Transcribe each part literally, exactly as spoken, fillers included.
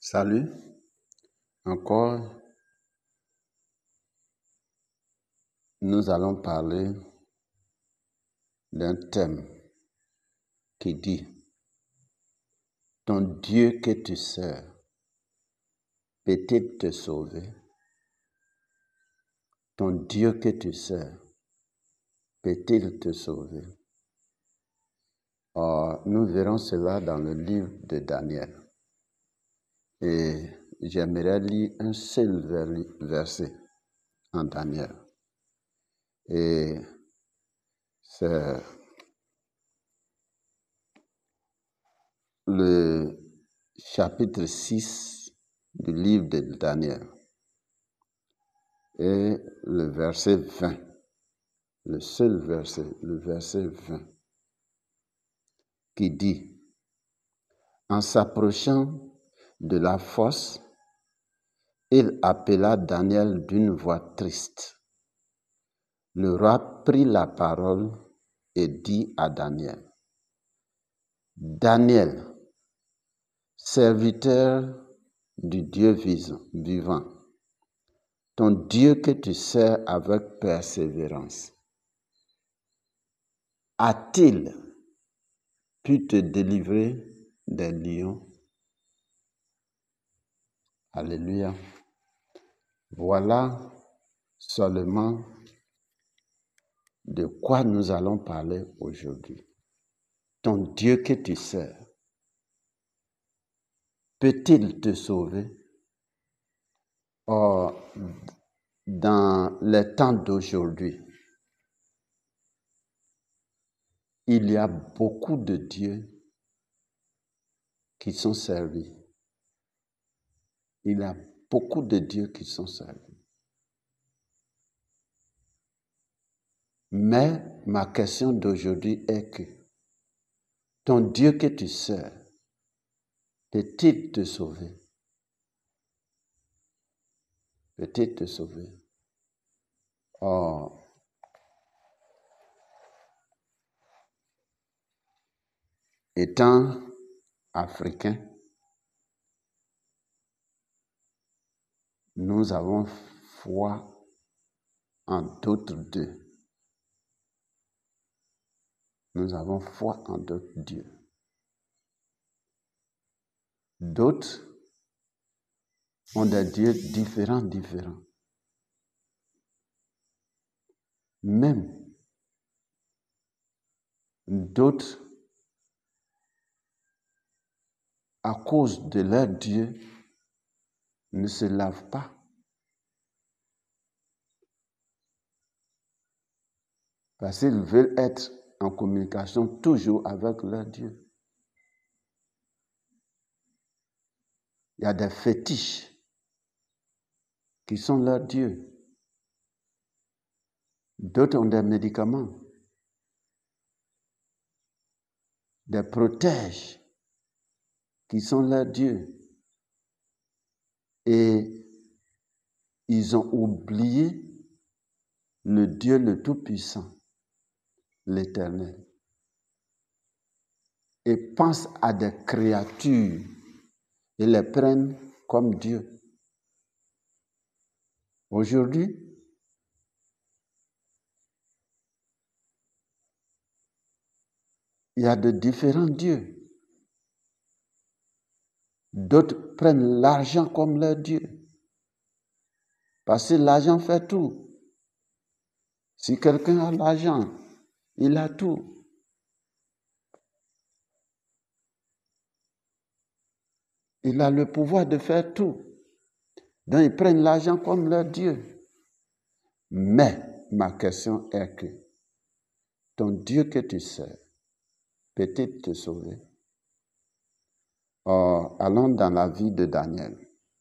Salut, encore, nous allons parler d'un thème qui dit « Ton Dieu que tu sers peut-il te sauver? Ton Dieu que tu sers peut-il te sauver? » Or, nous verrons cela dans le livre de Daniel. Et j'aimerais lire un seul verset en Daniel. Et c'est le chapitre six du livre de Daniel et le verset vingt, le seul verset, le verset vingt, qui dit « En s'approchant de la fosse, il appela Daniel d'une voix triste. Le roi prit la parole et dit à Daniel, « Daniel, serviteur du Dieu vivant, ton Dieu que tu sers avec persévérance, a-t-il pu te délivrer des lions? » Alléluia. Voilà seulement de quoi nous allons parler aujourd'hui. Ton Dieu que tu sers, peut-il te sauver? Or, dans les temps d'aujourd'hui, il y a beaucoup de dieux qui sont servis. Il y a beaucoup de dieux qui sont servis. Mais ma question d'aujourd'hui est que ton Dieu que tu sers, peut-il te sauver? Peut-il te sauver? Or, étant africain, nous avons foi en d'autres dieux. Nous avons foi en d'autres dieux. D'autres ont des dieux différents, différents. Même d'autres, à cause de leur Dieu, ne se lavent pas. Parce qu'ils veulent être en communication toujours avec leur Dieu. Il y a des fétiches qui sont leurs dieux. D'autres ont des médicaments, des protèges qui sont leurs dieux. Et ils ont oublié le Dieu le Tout-Puissant, l'Éternel. Et pensent à des créatures et les prennent comme Dieu. Aujourd'hui, il y a de différents dieux. D'autres prennent l'argent comme leur Dieu. Parce que l'argent fait tout. Si quelqu'un a l'argent, il a tout. Il a le pouvoir de faire tout. Donc ils prennent l'argent comme leur Dieu. Mais ma question est que ton Dieu que tu sers, peut-il te sauver? Or, allons dans la vie de Daniel.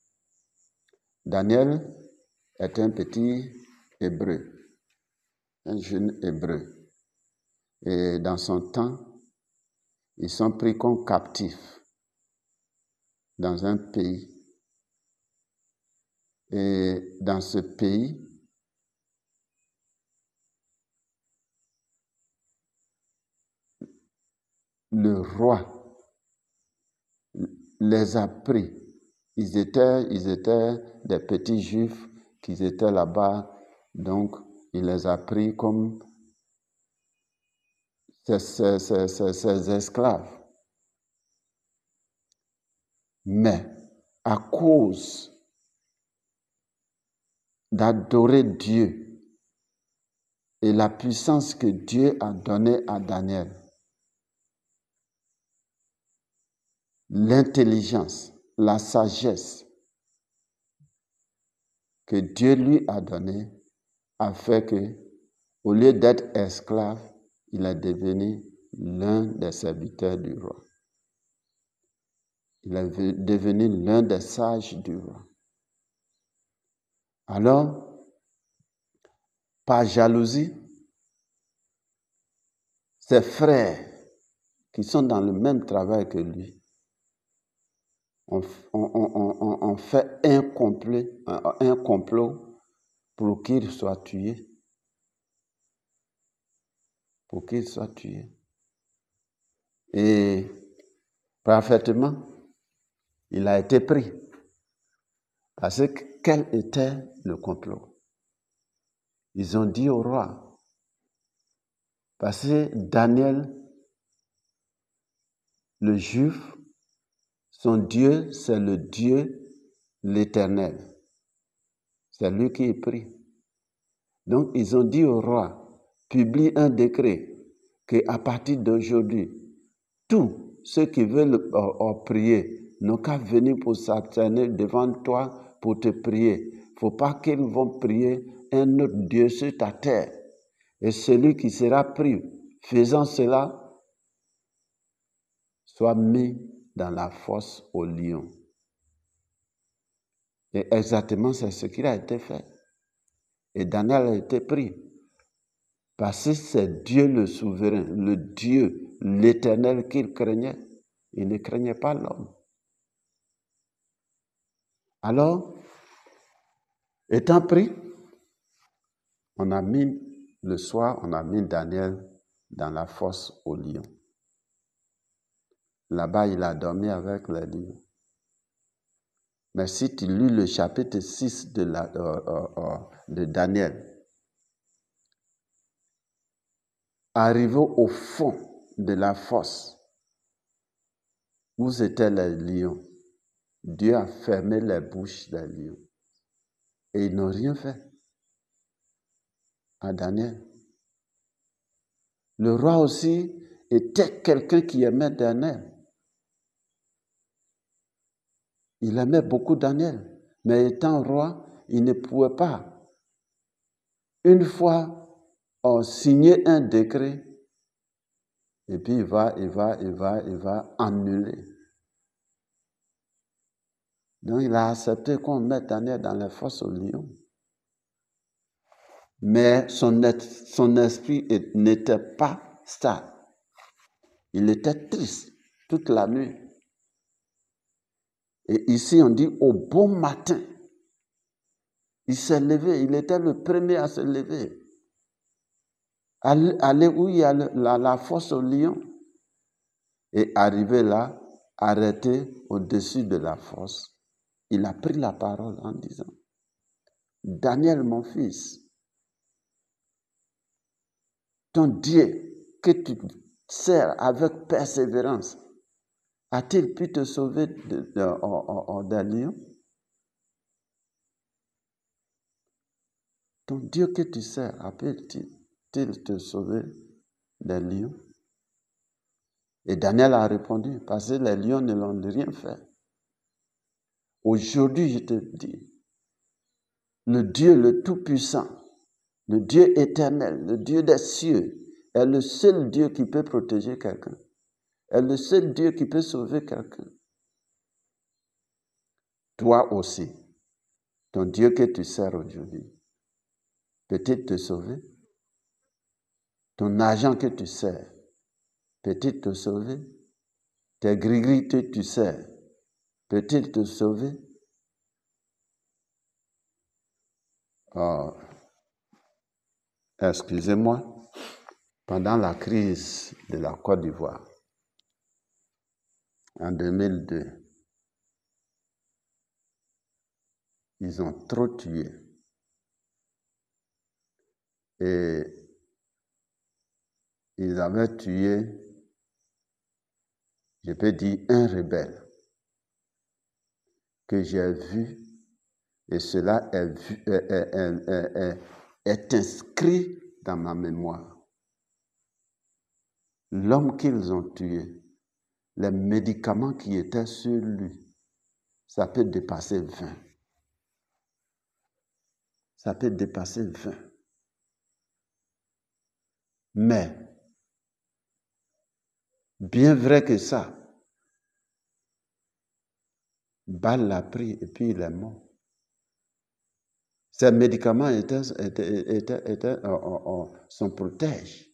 Daniel est un petit hébreu, un jeune hébreu. Et dans son temps, ils sont pris comme captifs dans un pays. Et dans ce pays, le roi les a pris ils étaient, ils étaient des petits juifs qui étaient là-bas, donc il les a pris comme ses, ses, ses, ses, ses esclaves. Mais à cause d'adorer Dieu et la puissance que Dieu a donnée à Daniel, l'intelligence, la sagesse que Dieu lui a donnée a fait que, au lieu d'être esclave, il est devenu l'un des serviteurs du roi. Il est devenu l'un des sages du roi. Alors, par jalousie, ses frères qui sont dans le même travail que lui ont, ont, ont, ont fait un complot, un, un complot pour qu'il soit tué. Pour qu'il soit tué. Et parfaitement, il a été pris. Parce que quel était le complot? Ils ont dit au roi, parce que Daniel, le juif, son Dieu, c'est le Dieu, l'Éternel. C'est lui qui est pris. Donc, ils ont dit au roi, publie un décret qu'à partir d'aujourd'hui, tous ceux qui veulent euh, euh, prier n'ont qu'à venir pour s'abstenir devant toi pour te prier. Il ne faut pas qu'ils vont prier un autre Dieu sur ta terre. Et celui qui sera pris faisant cela soit mis dans la fosse au lion. Et exactement c'est ce qui a été fait. Et Daniel a été pris. Parce que c'est Dieu le souverain, le Dieu, l'Éternel qu'il craignait. Il ne craignait pas l'homme. Alors, étant pris, on a mis, le soir, on a mis Daniel dans la fosse au lion. Là-bas, il a dormi avec les lions. Mais si tu lis le chapitre six de, la, euh, euh, euh, de Daniel, arrivé au fond de la fosse, où étaient les lions, Dieu a fermé les bouches des lions. Et ils n'ont rien fait à Daniel. Le roi aussi était quelqu'un qui aimait Daniel. Il aimait beaucoup Daniel. Mais étant roi, il ne pouvait pas. Une fois, on signait un décret, et puis il va, il va, il va, il va annuler. Donc il a accepté qu'on mette Daniel dans la fosse au lion. Mais son, son esprit n'était pas stable. Il était triste toute la nuit. Et ici, on dit au bon matin, il s'est levé, il était le premier à se lever. Aller où il y a la, la fosse au lion. Et arrivé là, arrêté au-dessus de la fosse, il a pris la parole en disant, Daniel, mon fils, ton Dieu que tu sers avec persévérance, a-t-il pu te sauver de, de, de, d'un lion? Ton Dieu que tu sers, a-t-il te sauver d'un lion? Et Daniel a répondu, parce que les lions ne l'ont rien fait. Aujourd'hui, je te dis, le Dieu le Tout-Puissant, le Dieu éternel, le Dieu des cieux, est le seul Dieu qui peut protéger quelqu'un, est le seul Dieu qui peut sauver quelqu'un. Toi aussi, ton Dieu que tu sers aujourd'hui, peut-il te sauver? Ton argent que tu sers, peut-il te sauver? Tes gris-gris que tu sers, peut-il te sauver? Oh, excusez-moi, pendant la crise de la Côte d'Ivoire, en deux mille deux, Ils ont trop tué. Et ils avaient tué, je peux dire, un rebelle que j'ai vu, et cela est, vu, est, est, est, est, est inscrit dans ma mémoire. L'homme qu'ils ont tué, les médicaments qui étaient sur lui, ça peut dépasser vingt. Ça peut dépasser vingt. Mais, bien vrai que ça, balle l'a pris et puis il est mort. Ces médicaments étaient, étaient, étaient, étaient euh, euh, euh, son protège.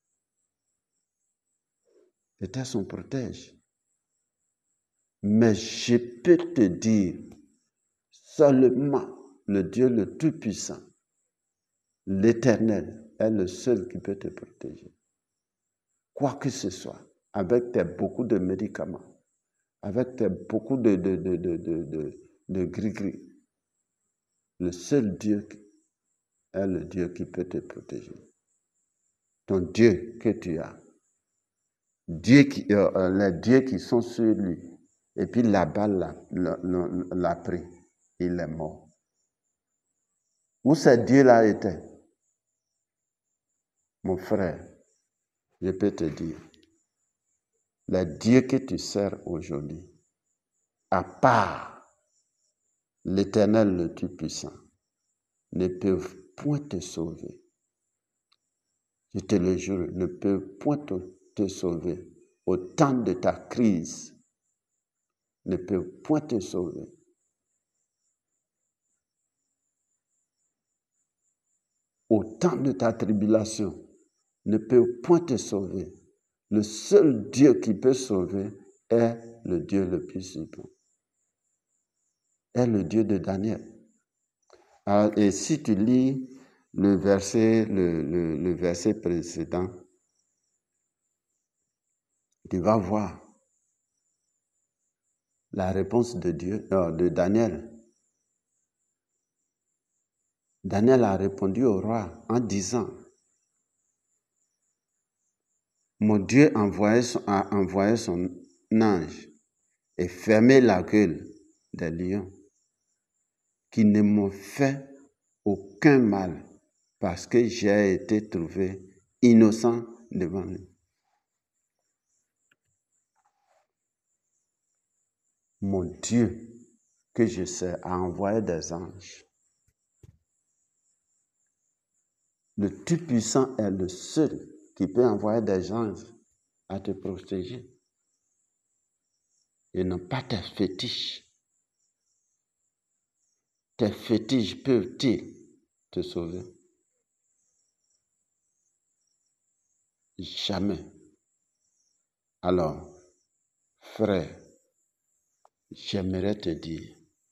Étaient son protège. Mais je peux te dire, seulement le Dieu le Tout-Puissant, l'Éternel, est le seul qui peut te protéger. Quoi que ce soit, avec tes beaucoup de médicaments, avec tes beaucoup de, de, de, de, de, de, de gris-gris, le seul Dieu est le Dieu qui peut te protéger. Ton Dieu que tu as, Dieu qui, euh, les dieux qui sont sur lui, et puis la balle l'a, l'a, l'a pris, il est mort. Où ces dieux-là étaient? Mon frère, je peux te dire, les dieux que tu sers aujourd'hui, à part l'Éternel le Tout-Puissant, ne peuvent point te sauver. Je te le jure, ne peuvent point te, te sauver. Au temps de ta crise, ne peuvent point te sauver. Au temps de ta tribulation, ne peut point te sauver. Le seul Dieu qui peut sauver est le Dieu le plus suprême. Est le Dieu de Daniel. Alors, et si tu lis le verset, le, le, le verset précédent, tu vas voir la réponse de Dieu, non, de Daniel. Daniel a répondu au roi en disant, mon Dieu envoyé son, a envoyé son ange et fermé la gueule des lions, qui ne m'ont fait aucun mal parce que j'ai été trouvé innocent devant lui. Mon Dieu que je sais a envoyé des anges. Le Tout-Puissant est le seul qui peut envoyer des anges à te protéger. Et non pas tes fétiches. Tes fétiches peuvent-ils te sauver? Jamais. Alors, frère, j'aimerais te dire,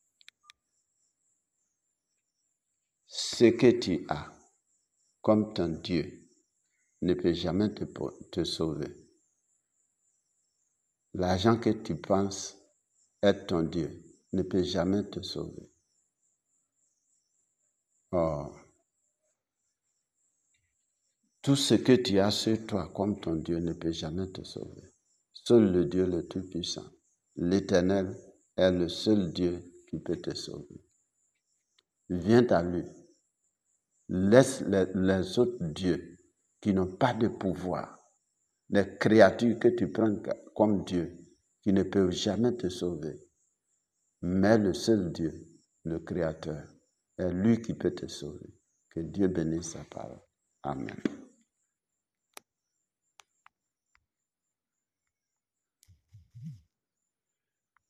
ce que tu as comme ton Dieu ne peut jamais te, te sauver. L'argent que tu penses être ton Dieu ne peut jamais te sauver. Or, tout ce que tu as sur toi comme ton Dieu ne peut jamais te sauver. Seul le Dieu le Tout-Puissant, l'Éternel, est le seul Dieu qui peut te sauver. Viens à lui. Laisse les, les autres dieux qui n'ont pas de pouvoir, les créatures que tu prends comme Dieu, qui ne peuvent jamais te sauver. Mais le seul Dieu, le Créateur, est lui qui peut te sauver. Que Dieu bénisse sa parole. Amen.